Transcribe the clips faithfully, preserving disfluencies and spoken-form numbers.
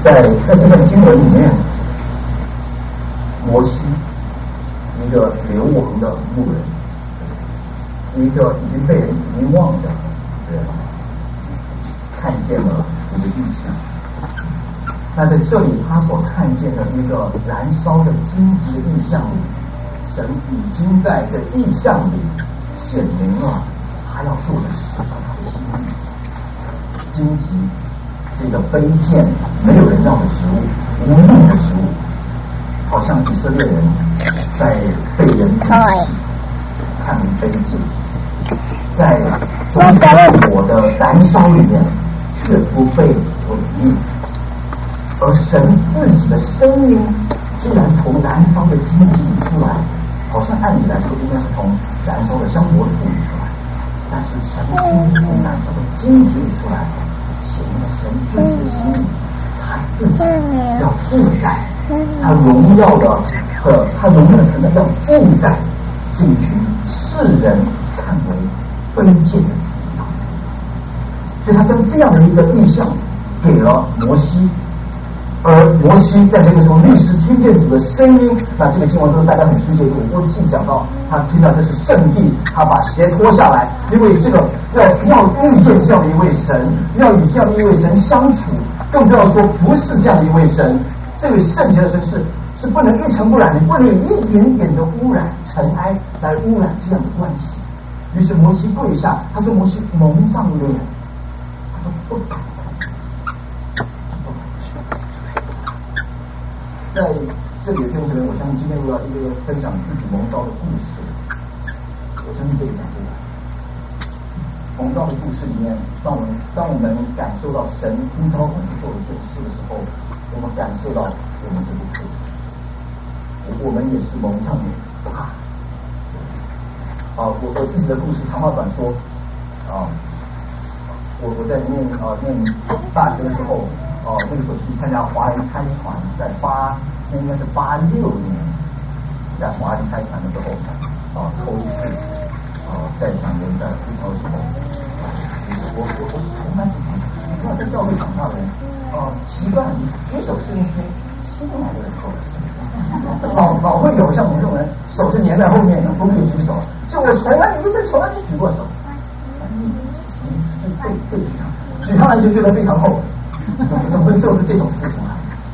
在在这段经文里面，摩西一个流亡的牧人，一个已经被人遗忘的人，看见了一个异象。那在这里他所看见的一个燃烧的荆棘的异象里，神已经在这异象里显明了他要做的事和他的心意。荆棘这个卑贱没有人要的植物，无用的植物，好像以色列人在被人鄙视看为卑贱，在中间火的燃烧里面却不被毁灭，而神自己的声音既然从燃烧的荆棘里出来，好像按理来说应该是从燃烧的香柏树里出来，但是神的声音从燃烧的荆棘里出来，显明了神自己的心意，他自己要住在他荣耀的和他荣耀的神的要住在这一群世人看为卑贱的子民，所以他将这样的一个意象给了摩西。而摩西在这个时候立时听见主的声音，那这个经文都是大家很熟悉的，我不细讲到他听到这是圣地，他把鞋脱下来，因为这个要要遇见这样的一位神，要与这样的一位神相处，更不要说服侍这样的一位神。这位圣洁的神是是不能一尘不染，你不能有一点点的污染尘埃来污染这样的关系。于是摩西跪下，他说：“摩西蒙上脸。”他说：“不敢。”在这里的弟兄姊妹，我相信今天如果要一个分享自己蒙召的故事，我相信这个讲不完。蒙召的故事里面，当我们当我们感受到神呼召我们做一件事的时候，我们感受到我们是不配的，我们也是蒙上面啊。啊，我我自己的故事长话短说啊，我我在念啊念大学的时候。哦，那个时候去参加华人差传，在八那应该是八六年，在华人差传的时候，啊，头一次啊在讲人在呼召的时候，我我我是从来不知道，你知道在教会长大的人，啊，习惯你举手是一些新来的人做的事，老老会有像我们这种人手是粘在后面的，不可以举手，就我从来一生从来没举过手，你你是被被举上，举上来就觉得非常后悔。怎么怎么会做出这种事情来？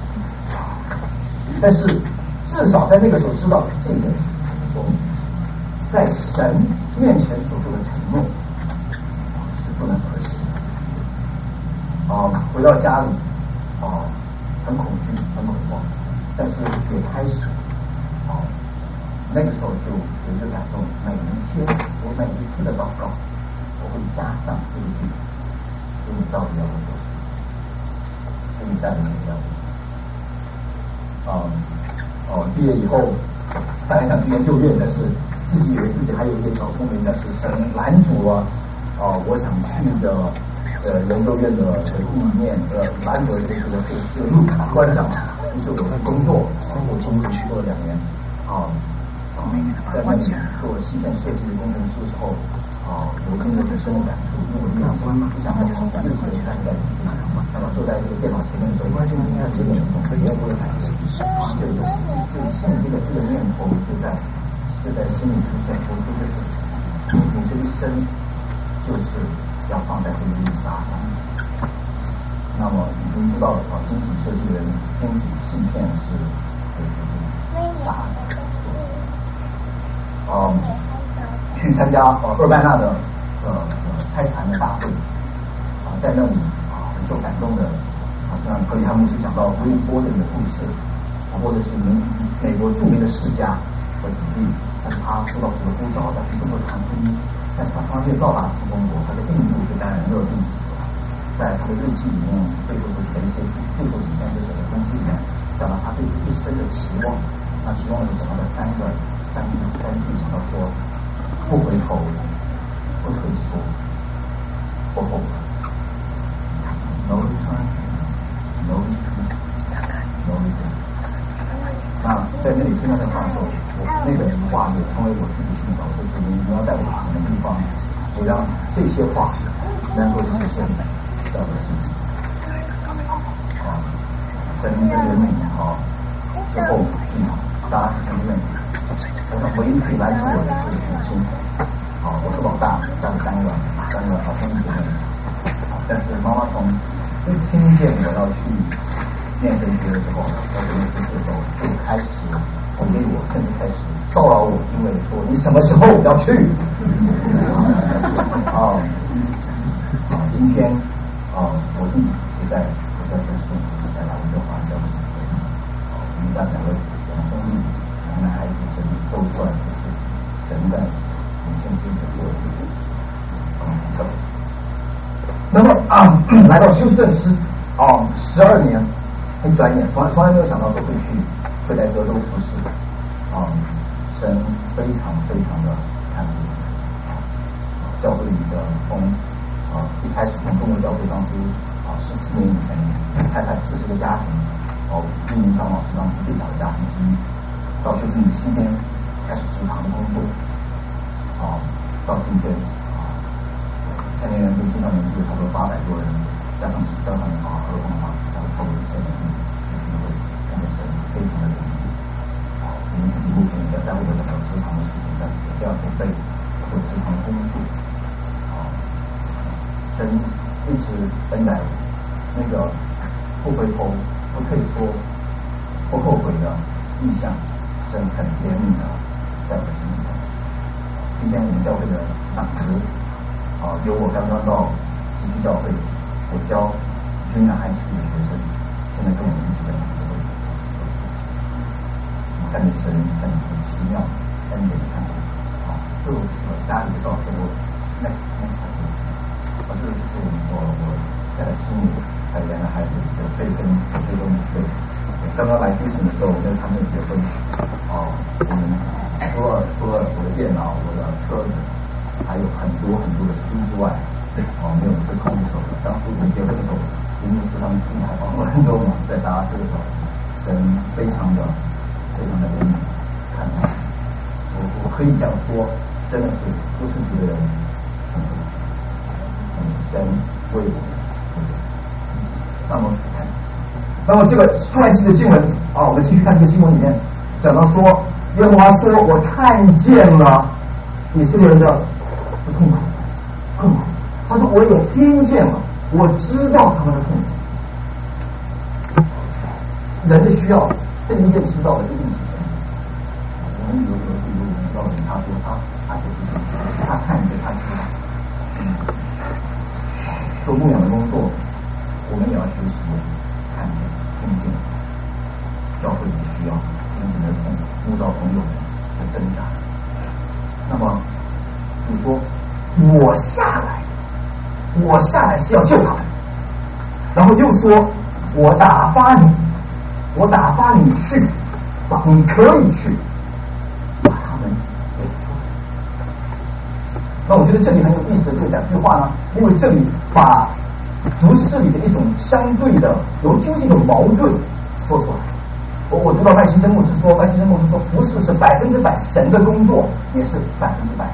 但是至少在那个时候知道这件事情，说在神面前所做的承诺是不能可行的。啊，回到家里啊，很恐惧，很恐慌，但是也开始啊，那个时候就有一个感动，每一天我每一次的祷告，我会加上这一句：主，你到底要我做什么？你带领我们，啊哦，毕业以后，本来想去研究院，但是自己以为自己还有一点小聪明，但是神拦阻了啊，我想去的呃研究院的意念，呃拦阻这个这个路卡关上，于是我去工作，我工作去做了两年，啊啊，在那里做芯片设计的工程师的时候，啊，有很多很深的感触，因为我两千不想再从日子开始在。那么坐在这个电脑前面的时候，关键应该有点可以我的感觉，啊，对，就就现这个这个念头就在就在心里出现，我说这是你这一生就是要放在这个绿沙上。那么已经知道啊，晶体设计人晶体芯片是沙的，啊，去参加呃厄拜纳的呃拆船的大会啊，在那里。受感动的，好像格里汉牧师讲到威波的故事，或者是美美国著名的世家和子弟，但是他受到主的呼召，要去中国传福音，但是他常常没有到达中国，他在印度被感染热病死了。在他的日记里面，背后的前一些背后几篇这写的东西里面，讲到他对这一生的期望。那其中呢，讲到了三个三三句，讲到说不回头，不退缩，不后悔。No return, no retreat, no regret。那在那里听到这话的时候，我那个话也成为我自己寻找的主因。你要带我去什么地方，我让这些话能够实现在我的身上。啊， 神的怜悯啊，之后去大家是什么愿意？我想唯一可以来自我的是母亲。啊，我是老大，家里三个三个好兄弟姐妹。但是妈妈从一听见我要去念神学的时候，要去念神学的时候，就开始鼓励我，甚至开始骚扰我，因为说你什么时候要去？啊啊，今天啊，我弟弟也在也在读书，在来温哥华教书。啊，我们家两个两兄弟，两个孩子，神都算是神在母亲心里做的啊的。那么啊，来到休斯顿十啊十二年，一转眼，从来从来没有想到说会去会在德州服侍啊，神非常非常的看顾啊，教会里的从啊一开始从中国教会当初啊十四年以前才才四十个家庭，哦，一名长老是当时最小的家庭之一，到休斯顿西边开始职堂的工作啊，到今天。青年人跟青少年就差不多八百多人，加上加上啊儿童的话，大概超过一千人，就是会感觉神非常的灵敏。啊，我们自己目前也在会有讲到职堂的事情，但是也要准备做职堂工作。啊，神一直恩待我，那个不回头、不退缩、不后悔的意向，神很怜悯的在我的心里头。今天我们教会的长职。啊，由我刚刚到基督教会，我教军南 high school 的学生，现在跟我们一起在这个会，我看见神很很奇妙，恩典的看顾。啊，这是我家里的照片，我那那才是，啊，这个就是我我在心里还有两个孩子的备份备份备。刚刚来复审的时候，我跟他们结婚，哦，我们除了除了我的电脑、我的车子。还有很多很多的书之外，哦，没有是空手的。当初我们结婚的时候，林牧师他们进来帮我很多忙，在大家这个时候，神非常的非常的怜悯看待。我我可以这样说，真的是不是几个人，嗯，神为我负责。那么，那么这个出埃及的经文啊，我们继续看这个经文里面讲到说，耶和华说：“我看见了以色列人的。”不痛苦，痛苦。他说：“我也听见了，我知道他们的痛苦。”人的需要，第一件知道的一定是神。我们有有有我们知道的，他说他他就是他看见他知道。嗯，做牧养的工作，我们也要学习看见、听见教会的需要，跟你的同牧道朋友的挣扎。那么。你说我下来，我下来是要救他们，然后又说我打发你，我打发你去，你可以去把他们给出来。那我觉得这里很有意思的这两句话呢，因为这里把服事里的一种相对的有就是一种矛盾说出来。我我读到麦新真牧师说，麦新真牧师说服事是百分之百神的工作，也是百分之百。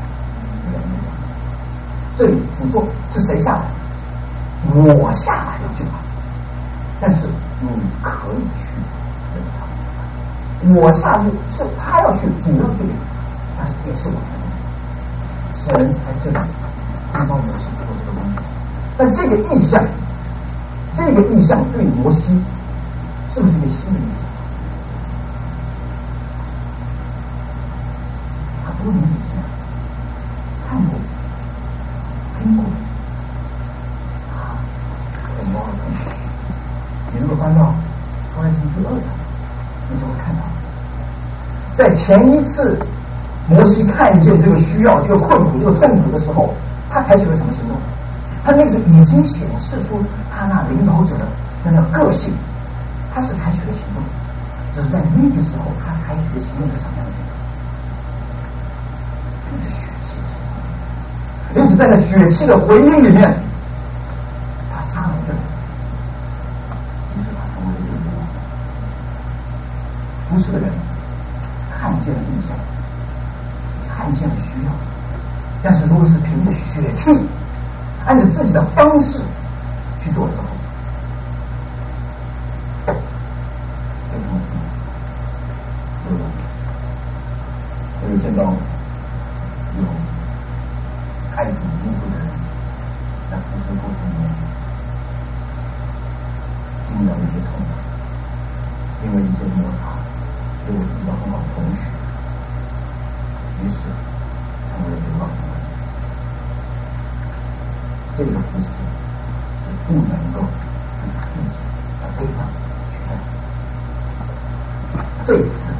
这里主说是谁下来？我下来要救他，但是你可以去跟他。我下去是他要去，主要去，但是也是我们的工作。神在这里按照摩西做这个工作，但这个意象，这个意象对摩西是不是一个新的意象？他多年以前看过。听过，啊，很高的痛苦。你如果翻到出埃及第二章，你就会看到，在前一次摩西看见这个需要、这个困苦、这个痛苦的时候，他采取了什么行动？他那个时候已经显示出他那领导者的那个个性，他是采取了行动，只是在那个时候他采取的行动是什么样的行动？就是血气的行动。因此，在那血气的回应里面，他杀了一个人，于是他成为了一个王。不是的人看见了异象，看见了需要，但是如果是凭着血气，按照自己的方式去做之后， 到有开始进步的人在服侍过程里面经历了一些痛苦，因为一些摩擦，给我遇到很好的同学，于是成为流浪的人。这个服侍是不能够以自己的力量取代。这一次，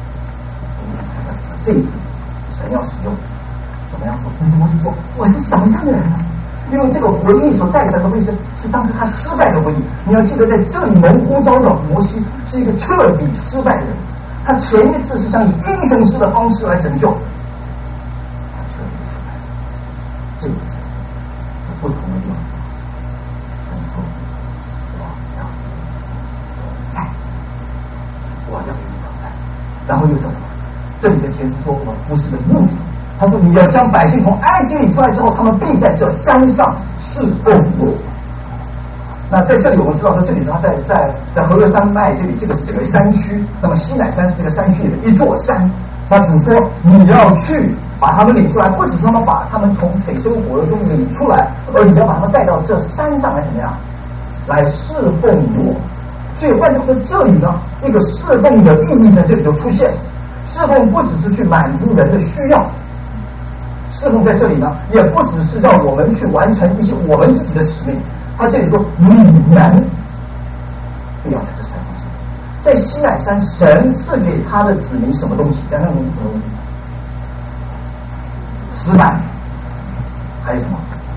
这一次神要使用，怎么样说？你怎么是说我是什么样的人呢？因为这个回忆所带出来的威胁是当时他失败的回忆。你要记得，在这里蒙呼召的摩西是一个彻底失败的人，他前一次是想以英雄式的方式来拯救，他彻底失败。这一次有不同的地方，神说我要在，我要与你同在。然后又说什么？这里的前书说我服侍的目的，他说你要将百姓从埃及里出来之后，他们必在这山上侍奉我。那在这里我们知道说，这里是他在在在何勒山脉这里，这个是这个山区，那么西乃山是这个山区里的一座山。那主说你要去把他们领出来，不只是他们把他们从水深火热中领出来，而你要把他们带到这山上来怎么样，来侍奉我。所以换句话说，这里呢，一个侍奉的意义在这里就出现了。侍奉不只是去满足人的需要，侍奉在这里呢，也不只是让我们去完成一些我们自己的使命。他这里说你们不要在这山上侍奉。在西乃山，神赐给他的子民什么东西？讲讲什么东西？石板，还有什么？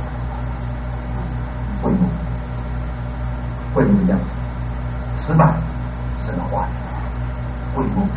会幕，会幕的样子。石板，神的话语；会幕，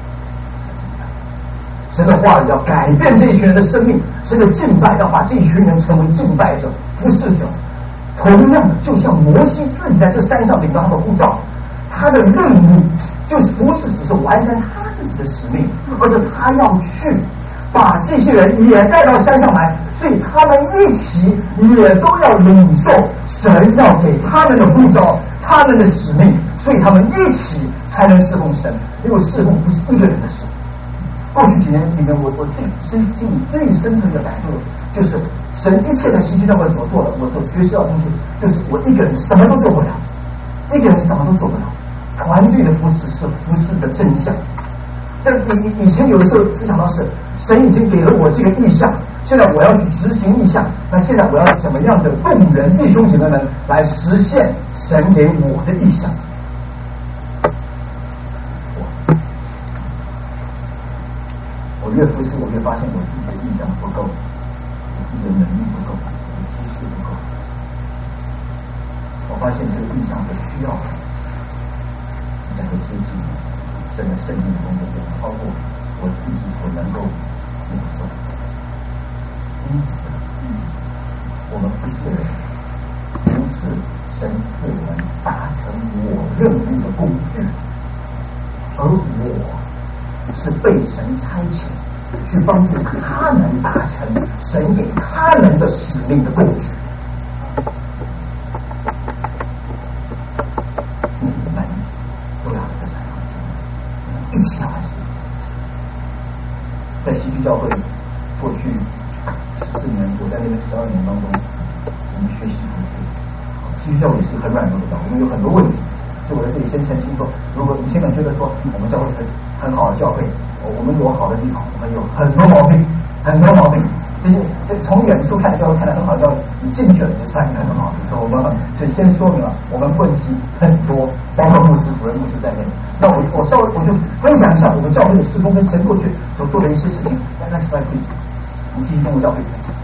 神的话语要改变这一群人的生命，神的敬拜要把这一群人成为敬拜者、服侍者。同样的，就像摩西自己在这山上领到他的护照，他的任务就是不是只是完成他自己的使命，而是他要去把这些人也带到山上来，所以他们一起也都要领受神要给他们的护照、他们的使命，所以他们一起才能侍奉神。因为侍奉不是一个人的事。过去几年里面，我我最深心里最深刻的感受就是，神一切在西区教会所做的，我所学习到的东西，就是我一个人什么都做不了，一个人什么都做不了。团队的服侍是服侍的真相。但以以前有的时候思想到是，神已经给了我这个意向，现在我要去执行意向，那现在我要怎么样的动员弟兄姐妹们来实现神给我的意向？我越服侍，我越发现我自己的意向不够，我自己的能力不够，我的知识不够。我发现这个意向是需要能够接近神的圣灵中的人，超过我自己所能够领受。因此，我们服侍的人不是神赐我们达成我任务的工具，而我是被神差遣去帮助他们达成神给他们的使命的工具。你们都要在山上一起来侍奉。在西区教会过去十四年，我在那边十二年当中，我们学习服侍。西区教会也是很软弱的教会，我们有很多问题。所以我在这里先澄清说，如果你现在觉得说我们教会很很好的教会，我们有好的地方，我们有很多毛病，很多毛病。这些这从远处看的教会看来很好的教会，你进去了你就发现很多毛病。所以我们所以先说明了，我们问题很多，包括牧师、主任牧师在内。那我我稍微我就分享一下我们教会的事工跟神过去所做的一些事情。那那实在可以，我们继续中国教会。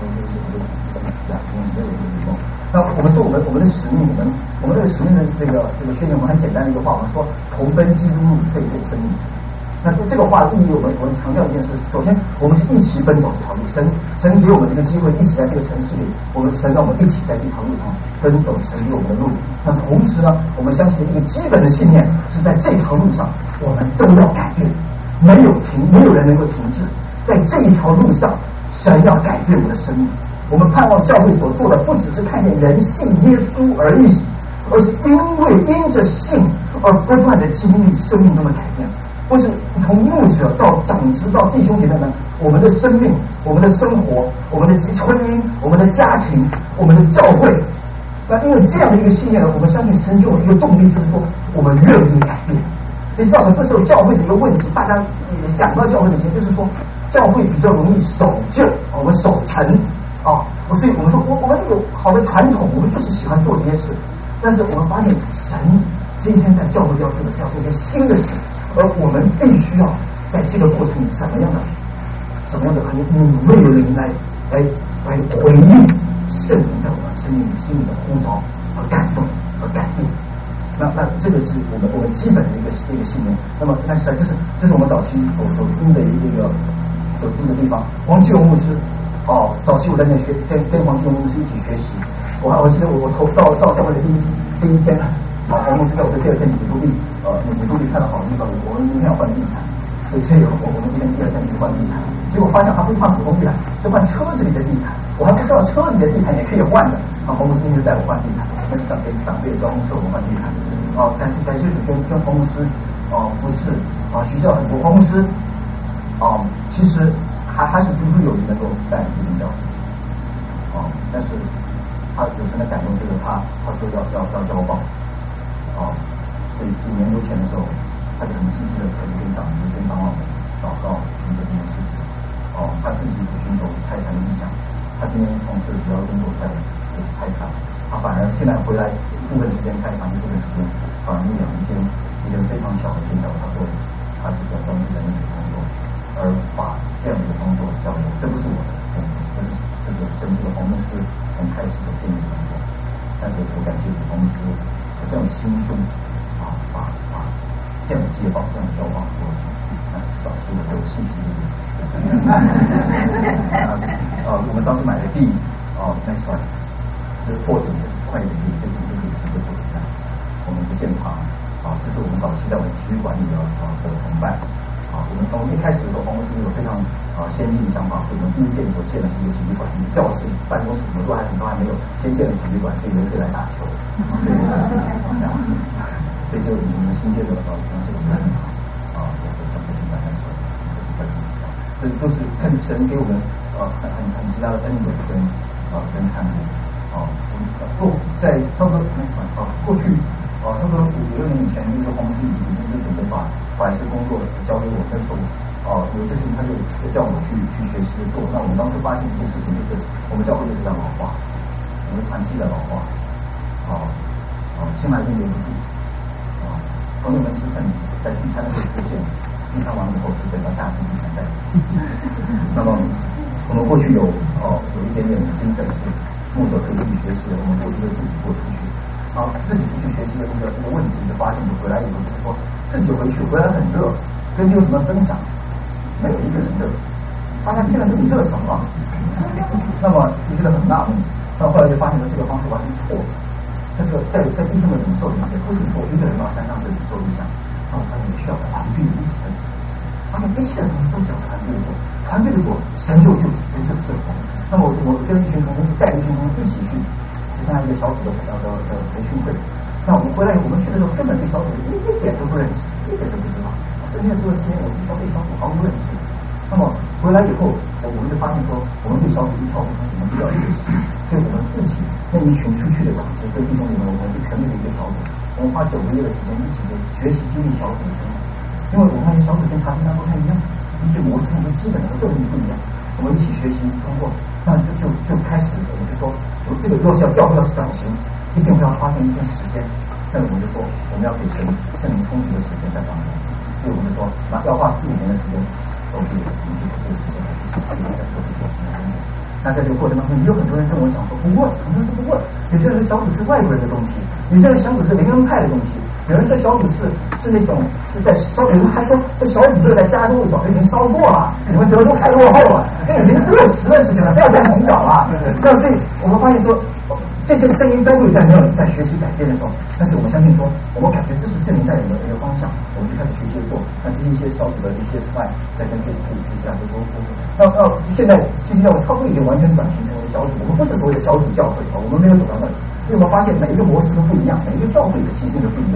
那我们说我们我们的使命，我们我们这个使命的这个这个宣言，我们很简单的一个话，我们说同奔基督路，这对生命。那这这个话的意义，我们我们强调一件事：首先，我们是一起奔走这条路，神神给我们这个机会，一起在这个城市里，我们神让我们一起在这条路上奔走神给我们的路。那同时呢，我们相信一个基本的信念是在这条路上，我们都要改变，没有停，没有人能够停滞。在这一条路上，神要改变我的生命。我们盼望教会所做的不只是看见人信耶稣而已，而是因为因着信而不断的经历生命中的改变。 或是从牧者到长子到弟兄姐妹们，我们的生命、我们的生活、我们的婚姻、我们的家庭、我们的教会。那因为这样的一个信念呢，我们相信神给我们一个动力，就是说我们愿意改变。你知道很多时候教会的一个问题，大家讲到教会的时候，就是说教会比较容易守旧，我们守成啊，所以我们说我我们有好的传统，我们就是喜欢做这些事。但是我们发现神今天在教会要做的是要做一些新的事，而我们必须要在这个过程里怎么样的什么样的很敏锐的灵来来来回应圣灵在我们生命里心里的呼召和感动和改变。那那这个是我们我们基本的一个一个信念。那么那是这是这是我们早期所所租的一个所租的地方。黄启荣牧师哦，早期我在那学跟跟黄启荣牧师一起学习。我我记得我我投到到教会的第一第一天，啊，黄牧师在我的第二天你注意呃你注意看到好的地方，我们明天要换地毯，所以这个我我们今天第二天去换地毯，结果发现他不是换普通地毯，是换车子里的地毯。我还不知道车子里的地毯也可以换的。啊，黄牧师就带我换地毯，那是长辈长辈交通车我们换地毯。哦，感谢感谢主跟跟黄牧师哦，不是啊，学校很多黄牧师哦，其实还还是足足有人能够带领领教哦，但是他有神的感动，就是他他说要要要交棒哦，所以五年多前的时候，他就很积极的可以跟长辈跟长老们祷告这件事情哦，他自己不寻求财产的理想。他今天从事主要工作在开厂，他反而现在回来一部分时间开厂，一部分时间反而牧养一间一间非常小的店，他做他比较专注在那个工作，而把这样的一个工作交给我，这不是我的工作，这是这个真正的黄牧师从开始的建议工作。但是我感谢黄牧师有这样的心胸啊，把把这样的接棒、这样的交棒做，那导致我有信心一点。呃，我们当时买的地，哦，那算就是破土的快一点地，这个就可以直接破土干。我们不建堂，啊，这是我们早期在我们体育馆里的啊的同伴，啊，我们从一开始的时候，黄牧师有非常啊先进的想法，所以我们第一届所建的是一个体育馆，教室、办公室什么都还很多还没有，先建了体育馆，所以人可以来打球，所以这样，所以就我们新建的啊，像这个体育馆啊，我的整个体育馆来说，这都是看神给我们呃很很很极大的恩典跟呃跟看顾啊。过在差不多啊过去啊差不多五六年以前，那个黄牧师已经是准备把把一些工作交给我，那时候啊有些事情他就叫我去去学习做。那我们当时发现一件事情，就是我们教会就是在老化，我们团契在老化，啊啊新来的留不住啊，朋友们是很在聚餐的时候出现。聚餐完以后是等到下次聚餐再。那么我们过去有哦有一点点经费是牧者可以去学习的，我们过去就自己过出去。啊，自己出去学习的这个这个问题就发现，就回来以后就是说自己回去回来很热，跟你有什么分享？没有一个人热。大家听了说你热什么？那么就觉得很纳闷。那后来就发现了这个方式完全错了。这个在在弟兄的领受里面，不是说一个人到山上是领受理想。那我发现需要团队一起的，发现一切的东西都是要团队的做，团队的做，神就就神就赐福。那么我跟一群同工带一群同工一起去去参加一个小组的的的的培训会。那我们回来我们去的时候根本对小组一一点都不认识，一点都不知道。身边做了十年，我对小对小组毫无认识。那么回来以后，我我们就发现说，我们对小组一窍不通，我们比较学习，所以我们自己那一群出去的长子跟弟兄姊妹，我们就成立了一个小组。我们花九个月的时间一起就学习经历小组的生活，因为我们发现小组跟查经班不太一样，一些模式、一些基本的动力不一样。我们一起学习通过，那就就就开始，我们就说，就这个若是要教会要是转型，一定会要花费一段时间。那我们就说，我们要给神圣灵充足的时间在当中，所以我们就说，那要花四五年的时间都可以，我们就把这个时间来去想，我们在做这个工作。那在这个过程当中，也有很多人跟我讲说不问，很多人说不问。有些人小组是外国人的东西，有些人小组是灵恩派的东西，有人说小组是是那种是在烧，有人还说这小组这个在加州早就已经烧过了，你们德州太落后了，那已经过时的事情了，不要再重搞了。那所以我们发现说，这些声音都会在那里在学习改变的时候，但是我们相信说，我们感觉这是圣灵带领的一个方向，我们就开始学习做。那这是一些小组的一些菜，在跟这这这这样的沟通。那那现在基督教差不多已经完全转型成为小组，我们不是所谓的小组教会啊，我们没有走到那里，因为我们发现每一个模式都不一样，每一个教会的情形都不一样。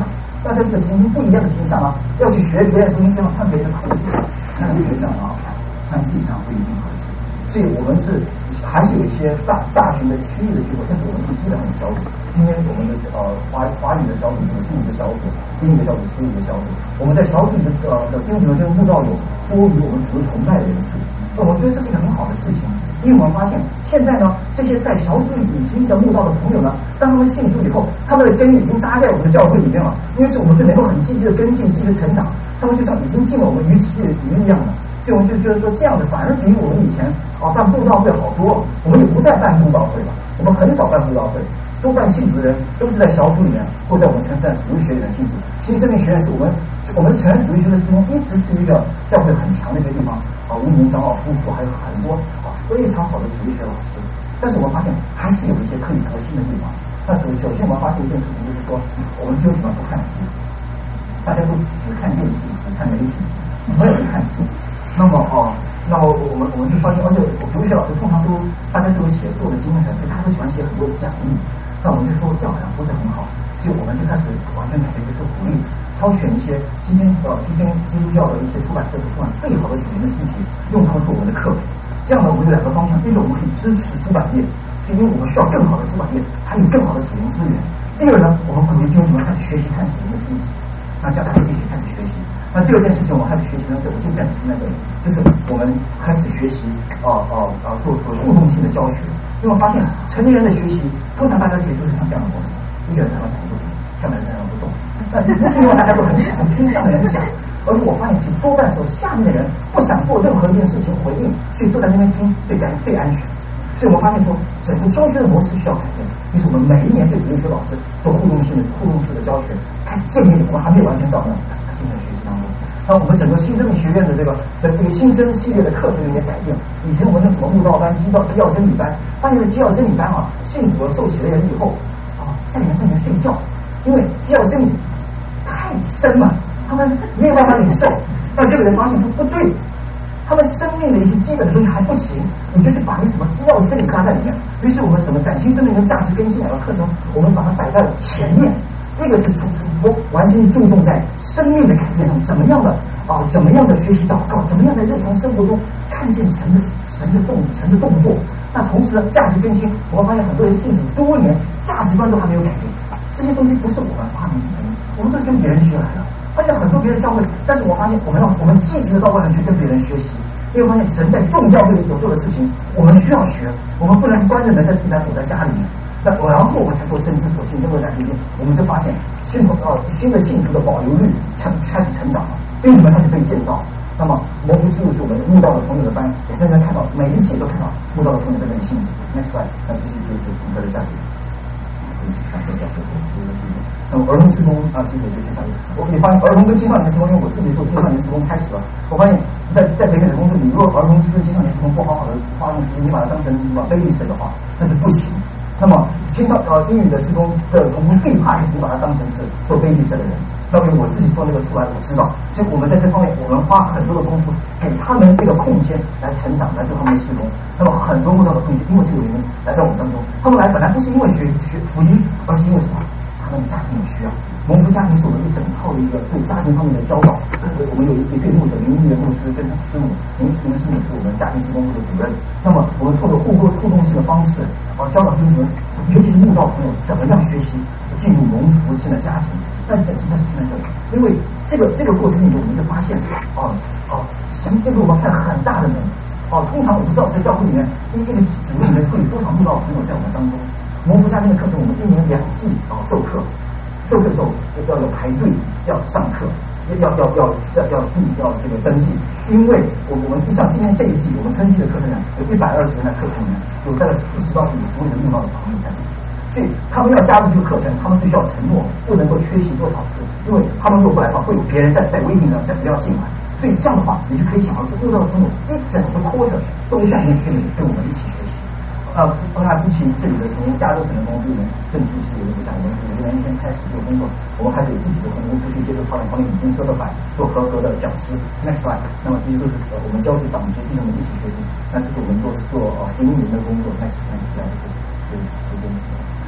那在这个情形不一样的情况下呢，要去学别人的东西，这样看别人的口径，看别人这样啊，看自己上不一定合适。所以我们是还是有一些大大型的区域的聚会，但是我们是基本上有小组。今天我们的呃华华语的小组有十五个小组，英语的小组十五个小组。我们在小组的呃的英语的这个慕道有多于我们主日崇拜的人数。那我觉得这是一个很好的事情，因为我们发现现在呢，这些在小组里已经的慕道的朋友呢，当他们信主以后，他们的根已经扎在我们的教会里面了，因为是我们是能够很积极的跟进、积极的成长，他们就像已经进了我们鱼池里的鱼一样的。所以我们就觉得说，这样的反而比我们以前啊办布道会好多。我们也不再办布道会了，我们很少办布道会，多半信主的人都是在小组里面，或在我们城市的主日学里面信主。新生命学院是我们我们承认主日学的师兄一直是一个教会很强的一个地方啊，吴明长老夫妇还有很多啊非常好的主日学老师。但是我们发现还是有一些可以革新的地方。那首首先我们发现一件事情，就是说我们基本上不看书，大家都只看电视，只看媒体，没有人看书。那么哦，那么我们我们就发现，而且主日学老师通常都大家都有写作的精神，所以大家都喜欢写很多的讲义。那我们就说这样好像不是很好，所以我们就开始完全改变，就是鼓励挑选一些今天呃今天基督教的一些出版社出版最好的属灵的书籍，用它们作为我们的课本。这样呢，我们有两个方向：第一个，我们可以支持出版业，是因为我们需要更好的出版业，才有更好的属灵资源；第二呢，我们鼓励弟兄姊妹开始学习看属灵的书籍，那这样大家一起开始学习。那第二件事情，我们开始学习呢，我就暂时停在这里，就是我们开始学习啊啊啊，做出互动性的教学。因为我发现成年人的学习，通常大家学都是像这样的模式，一个人在那讲不听，下面的人不动。那不是因为大家都很喜欢听上面的人讲，而是我发现其实多半时候下面的人不想做任何一件事情回应，所以坐在那边听最安最安全。所以我们发现说，整个教学的模式需要改变。于是我们每一年对主日学老师做互动性的互动式的教学，开始渐渐有，我们还没有完全到那正在学习当中。那我们整个新生命学院的这个的这个新生系列的课程有点改变。以前我们那什么慕道班、基要基要真理班，发现基要真理班啊，信主了受洗的人以后啊，在里面在里面睡觉，因为基要真理太深了，他们没有办法领受。那这个人发现说不对。他们生命的一些基本的东西还不行，你就是把那什么基要真理加在里面。于是我们什么崭新生命跟价值更新两个课程，我们把它摆在了前面。一个是从从完全注重在生命的改变上，怎么样的啊，怎么样的学习祷告，怎么样在日常生活中看见神的神的动神的动作。那同时呢，价值更新，我们发现很多人信主多年，价值观都还没有改变。这些东西不是我们发明出来的，我们都是跟别人学来的。发现很多别人教会，但是我发现我们要我们积极的到外面去跟别人学习，因为发现神在众教会里所做的事情，我们需要学，我们不能关着门在自己家躲在家里面。那然后我们才做深知所信跟恶战决定，我们就发现信徒呃新的信徒的保留率成开始成长了，弟兄们开始被建造。那么摩福之路是我们慕道的朋友的班，也真正看到每一季都看到慕道的朋友在那里信主。Next slide，那继续就就从这里下去。上个小时那么儿童施工啊，记者就介绍一下。我也发现儿童跟青少年施工，因为我自己做青少年施工开始了，我发现在在北美的工作里，如果儿童跟青少年施工不好好的花用时间，你把它当成什么 babysit 的话，那就不行。那么青少呃英语的施工的童工最怕就是你把它当成是做 babysit 的人。那因为我自己做那个出来，我知道，所以我们在这方面我们花很多的功夫，给他们这个空间来成长，来做他们的施工。那么很多慕道的朋友因为这个原因来到我们当中，他们来本来不是因为学学福音，而是因为什么？他们的家庭有需要。蒙福家庭是我们一整套的一个对家庭方面的教导。我们有一对牧者，林玉的牧师跟师母，林林师母是我们家庭施工部的主任。那么我们透过互动互动性的方式，啊，教导弟兄们，尤其是慕道朋友怎么样学习进入蒙福性的家庭。但是这是在这里，因为这个这个过程里面，我们就发现，哦哦，神就给我们开了很大的门。哦，通常我不知道在教会里面，一个组里面会有多少慕道朋友在我们当中。蒙福家庭的课程，我们一年两季啊授课，授课的时候要有排队，要上课，要要要要要注意要这个登记，因为我我们像今天这一季，我们春季的课程呢，有一百二十人在课程里面，有大概四十到五十位的慕道的朋友在里面。所以他们要加入这个课程，他们必须要承诺不能够缺席多少次，因为他们如果不来的话，会有别人在在微信上在不要进来。所以这样的话，你就可以想到，这慕道的朋友一整个 quarter 都在那边跟我们一起学习。呃，那夫妻这里的从加州可能公司我们正式是有一个讲，我们五年前开始做工作，我们开始有自己的分公司去接受超量方面已经设的版，做合格的讲师。Next slide， 那么这些都是呃我们教学党学弟兄们一起学习。那这是我们做做呃经营的工作。Next slide， 这样子对时间。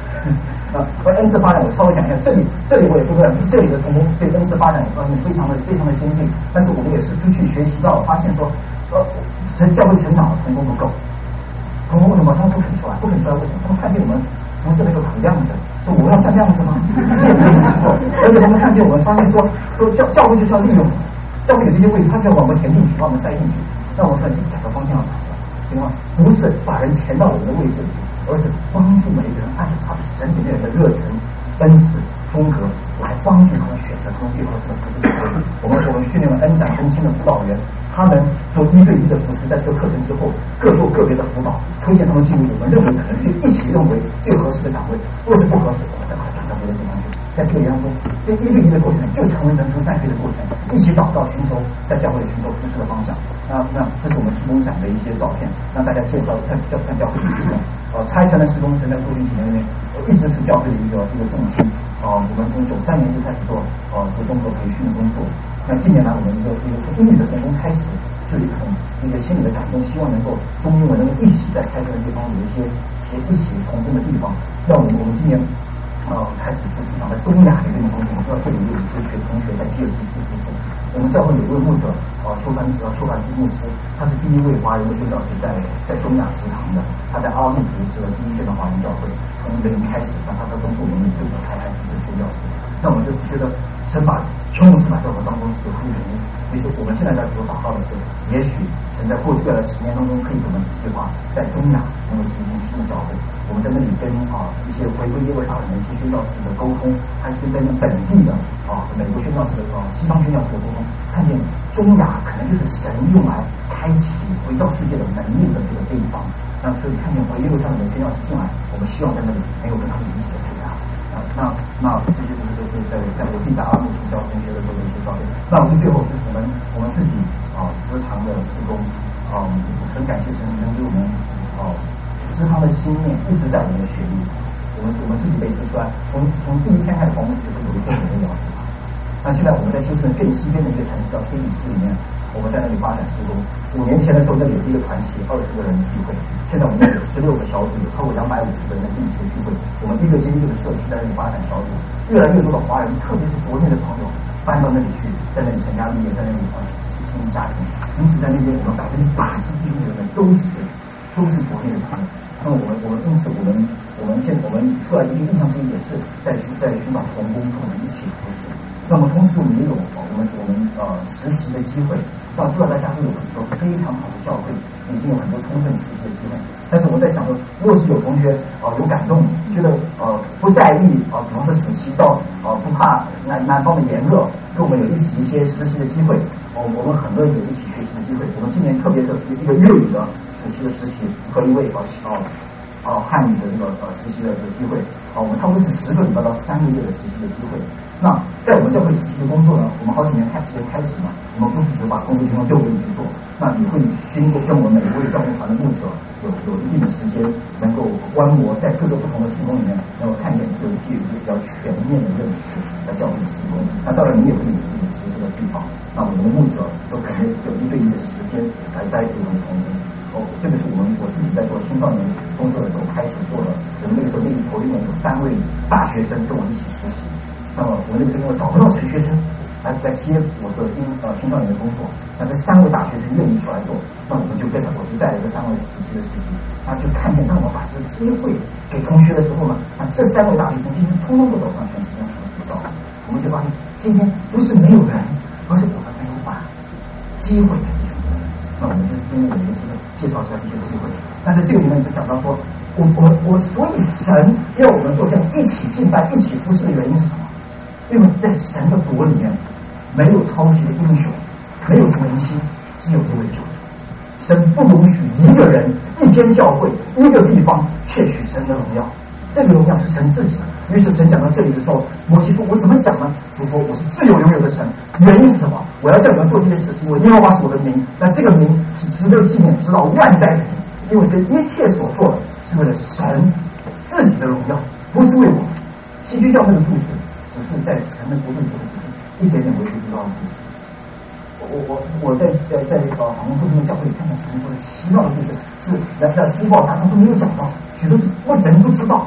啊，关于恩赐发展，我稍微讲一下。这里，这里我也不说，这里的童工对恩赐发展方面非常的非常的先进，但是我们也是出去学习到，发现说，呃，成教会成长的童工不够。童工为什么他们不肯出来？不肯出来为什么？他们看见我们服侍那个苦样子，说我要像这样子吗？这也不能做。而且他们看见我们，发现说，说教教会就是要利用，教会有这些位置，他就要把我们填进去，把我们塞进去。那我看这两个方向要找的，行吗？不是把人填到我们的位置里，而是帮助每个人按照他的神里面的热忱、恩赐、风格来帮助他们选择他们最合适的服侍对象。我们我们训练了恩展中心的辅导员，他们做一对一的服侍，在这个课程之后各做个别的辅导，推荐他们进入我们认为可能最一起认为最合适的岗位。若是不合适，我们再把它转到别的地方去。在这个当中，这一对一的过程就成为人徒散会的过程，一起祷告寻求在教会里寻求服侍的方向。那那这是我们施工展的一些照片，让大家介绍看教看教会的施工。呃，拆成的施工是在过去几年里面，一直是教会的一个一个重心。啊、呃，我们从九三年就开始做呃做综合培训的工作。那近年来我们一个一个从英语的成功开始，就有一种一个心理的感动，希望能够中英文能够一起在拆成的地方有一些一起同工的地方。那我们我们今年。呃，开始做市场在中亚的这个工作，我知道这里有一些同学在基尔基斯服侍。我们教会有一位牧者，呃，邱凡呃邱凡基牧师，他是第一位华人的宣教士在在中亚食堂的，他在阿路组织了第一届的华人教会，从零开始，那他在帮助我们对我开开的宣教士。那我们就觉得神把邱牧师把教会当中有他的原因，也是我们现在在所祷告的是，也许神在过去未来十年当中可以给我们计划在中亚能够进行新的教会。我们在那里跟啊一些回归耶路撒冷的一些宣教士的沟通，还是跟本地的啊美国宣教士的啊西方宣教士的沟通，看见中亚可能就是神用来开启回到世界的门路的这个地方。那所以看见回耶路撒冷的宣教士进来，我们希望在那里能够跟他们一起的配搭。啊，那那这些都是在在我自己在阿姆教神学的时候的一些照片。那我们最后就是我们我们自己啊职堂的施工啊，很感谢神神给我们啊。职堂的心念一直在我们的血液里，我们我们自己被指出来，从从第一天开始，我们就是有一天我们要职堂。那现在我们在休斯顿更西边的一个城市叫天里市里面，我们在那里发展施工。五年前的时候，那里有一个团体，二十个人的聚会。现在我们有十六个小组，有超过两百五十个人的定期的聚会。我们一个接一个的社区在那里发展小组，越来越多的华人，特别是国内的朋友搬到那里去，在那里成家立业，在那里啊经营家庭。因此在那边，我们百分之八十一的人都是。都是国内的朋友，那么我们我们因此我们我们现我们出来的一个印象之一也是在在寻找同工跟我们一起服侍。那么同时我们也有我们我们呃实习的机会，要知道大家都有很多非常好的教会，已经有很多充分实习的机会。但是我在想说，若是有同学啊、呃、有感动，觉得呃不在意啊、呃，比方说暑期到呃不怕南南方的炎热，跟我们有一起一些实习的机会，我、呃、我们很多人有一起学习的机会。我们今年特别的一个粤语的暑期的实习和一位呃呃呃汉语的这个呃实习的这个机会，啊、呃，我们差不多是十个礼拜到三个月的实习的机会。那在我们教会实习的工作呢，我们好几年开前开始呢，我们不是只把工作情况丢给你去做，那你会经过跟我们每一位教会团的牧者有有一定的时间，能够观摩在各个不同的事工里面，能够看见有有比较全面的认识在教会的事工。那当然你也会有一定职责的地方，那我们的牧者都肯定有一对一的时间来栽培我们的同工。哦，这个是我们我自己在做青少年工作的时候开始做的。我们那个时候那一头里面有三位大学生跟我一起实习。那么我那个时候找不到神学生来来接我的青呃青少年的工作，那这三位大学生愿意出来做，那我们就跟着我就带了这三位实习的实习，那就看见当我把这个机会给同学的时候呢，那这三位大学生今天通通都走上全时间服侍道，我们就发现今天不是没有人，而是我们没有把机会给弟兄姊妹。那我们就是今天有一个机会介绍一下这些机会，但是这个里面就讲到说，我我我所以神要我们做这样一起敬拜、一起服侍的原因是什么？因为在神的国里面，没有超级的英雄，没有什么明星，只有一位救主。神不容许一个人、一间教会、一个地方窃取神的荣耀，这个荣耀是神自己的。于是神讲到这里的时候，摩西说：“我怎么讲呢？”主说：“我是自由拥有的神。原因是什么？我要叫你们做这些事，是因为耶和华是我的名。那这个名是值得纪念，直到万代的名。因为这一切所做的是为了神自己的荣耀，不是为我。”希居教会的故事。只是在神的国度里头，只是一点点微不足道的故事。我我我在在在呃访问不同的教会里看到神说的奇妙的故事，是来在书报杂志都没有讲到，许多是不人不知道。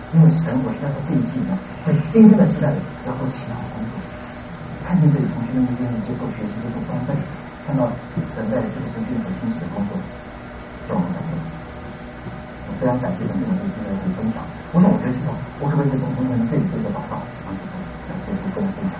因为神，我需要在这一季呢，在今天的时代里要做其他的工作。看见这里同学们愿意接受学习、接受装备，看到神在这个神学院所兴起的工作，让我们感动。我非常感谢同学们对今天的分享。我想我觉得是说，我可不可以跟同学们对这个祷告，然后结束跟我分享。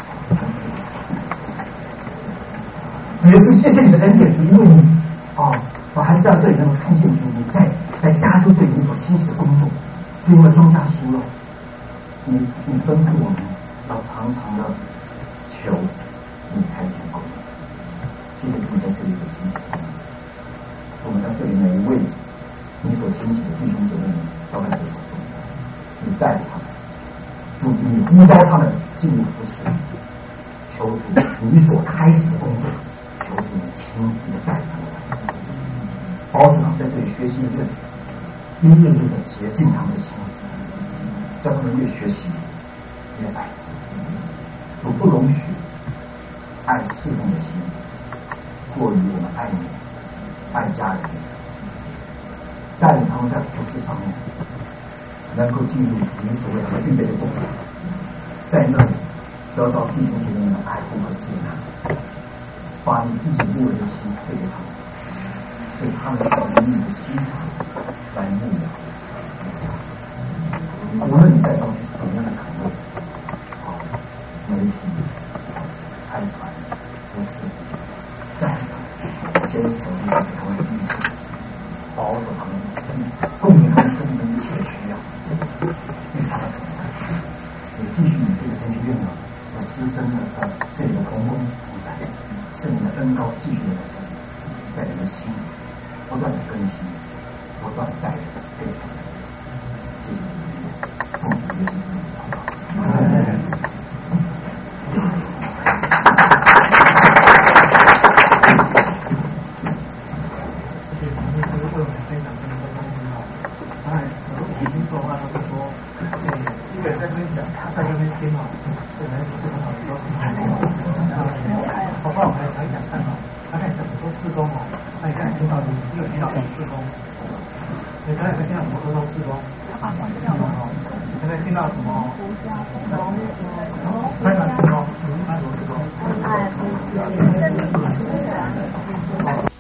主耶稣，谢谢你的恩典，主，因为你啊，我孩子到这里能够看见主你在在加州这里你所兴起的工作，是因为庄稼熟了，你你吩咐我们要常常的求你开天工。谢谢主在这里所兴起的工作，我们在这里每一位你所兴起的弟兄姐妹们交在你手中，你带领他们，主你呼召他们进入服侍，求主你所开始的工作，求主你亲自的带领他们来，保守他们在这里学习的认识，一日日的洁净他们的心智，叫他们越学习越爱。主不容许爱侍奉的心过于我们爱你、爱家人的心，带领他们在服事上面能够进入你所谓的预备的工作，在那里得到弟兄姐妹们的爱护和接纳，把你自己牧人的心赐给他们，对他们以你的心肠来牧养。无论你带到去什么样的岗位，好媒体、财团、服饰，在坚守你给他们的意识，保守他们的生命，供应他们生命的一切的需要，与他们同在。也继续与这个神学院的和师生的呃这里的同工同在，圣灵的恩膏继续的在这里，在人的心不断的更新，不断带人非常的谢谢你们，奉主耶稣基督的祷告。 在这边听哦，这人不是很好的说，包括我们想想看哦，他看很多事工哦，那你看听到你有听到什么事工？你刚才听到什么沟通事工？现在听到什么？开展事工，开展事工。